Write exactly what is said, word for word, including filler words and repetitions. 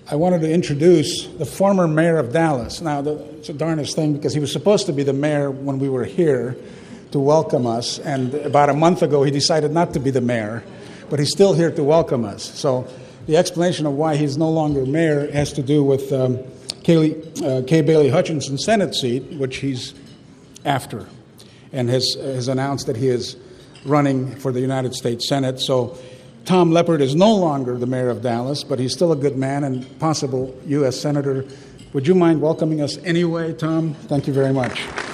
I wanted to introduce the former mayor of Dallas. Now, the, it's a darnest thing because he was supposed to be the mayor when we were here to welcome us, and about a month ago he decided not to be the mayor, but he's still here to welcome us. So the explanation of why he's no longer mayor has to do with um, Kay, uh, Kay Bailey Hutchinson's Senate seat, which he's after, and has, has announced that he is running for the United States Senate. So Tom Leppert is no longer the mayor of Dallas, but he's still a good man and possible U S Senator. Would you mind welcoming us anyway, Tom? Thank you very much.